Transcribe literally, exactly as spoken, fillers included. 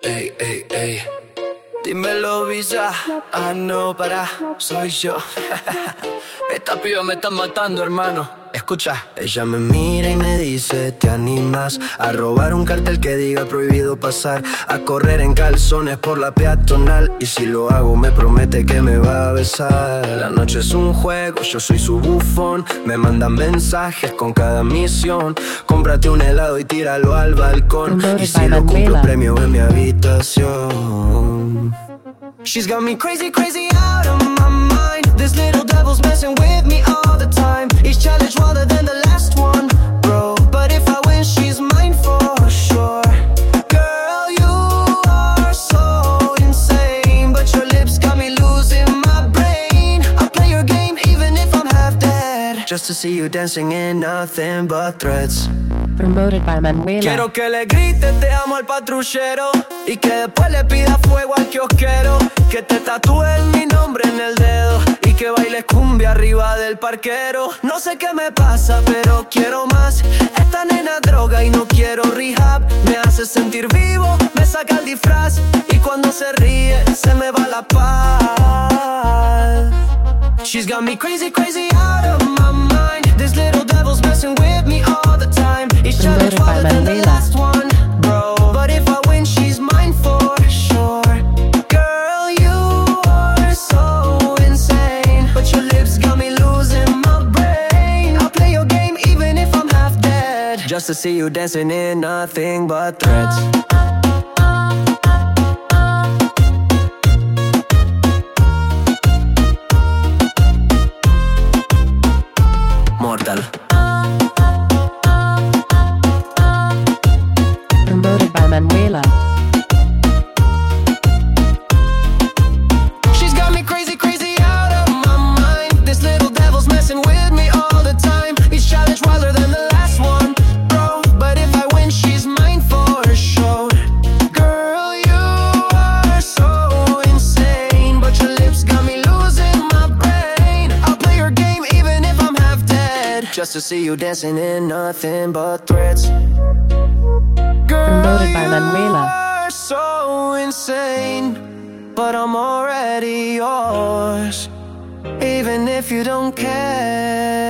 Ey, ey, ey. Dímelo, Visa. Ah, no, para, soy yo. Esta piba me está matando, hermano. Escucha. Ella me mira y me dice: ¿te animas a robar un cartel que diga prohibido pasar? A correr en calzones por la peatonal. Y si lo hago me promete que me va a besar. La noche es un juego, yo soy su bufón. Me mandan mensajes con cada misión. Cómprate un helado y tíralo al balcón. Y si lo cumplo, premio en mi habitación. She's got me crazy, crazy out of my mind. This little devil's messing with me all the time. Each challenge wilder than the last one, bro. But if I win, she's mine for sure. Girl, you are so insane. But your lips got me losing my brain. I'll play your game even if I'm half dead, just to see you dancing in nothing but threats. Promoted by Manuela. Quiero que le grite te amo al patrullero y que después le pida fuego al kiosquero. Que te tatúen mi nombre en el dedo y que bailes cumbia arriba del parquero. No sé qué me pasa, pero quiero más. Esta nena droga y no quiero rehab. Me hace sentir vivo, me saca el disfraz. Y cuando se ríe, se me va la paz. She's got me crazy, crazy out of my mind. This little devil's messing with me all the time. Each challenge farther than the last one, bro. But if I win, she's mine for sure. Girl, you are so insane. But your lips got me losing my brain. I'll play your game even if I'm half dead, just to see you dancing in nothing but threats. Mortal. Promoted by Manuela. She's got me crazy, crazy out of my mind. This little devil's messing with me all the time. Each challenge wilder than the last one, bro. But if I win, she's mine for sure. Girl, you are so insane. But your lips got me losing my brain. I'll play your game even if I'm half dead, just to see you dancing in nothing but threats. Girl, Promoted by you Manuela. are so insane, but I'm already yours, even if you don't care.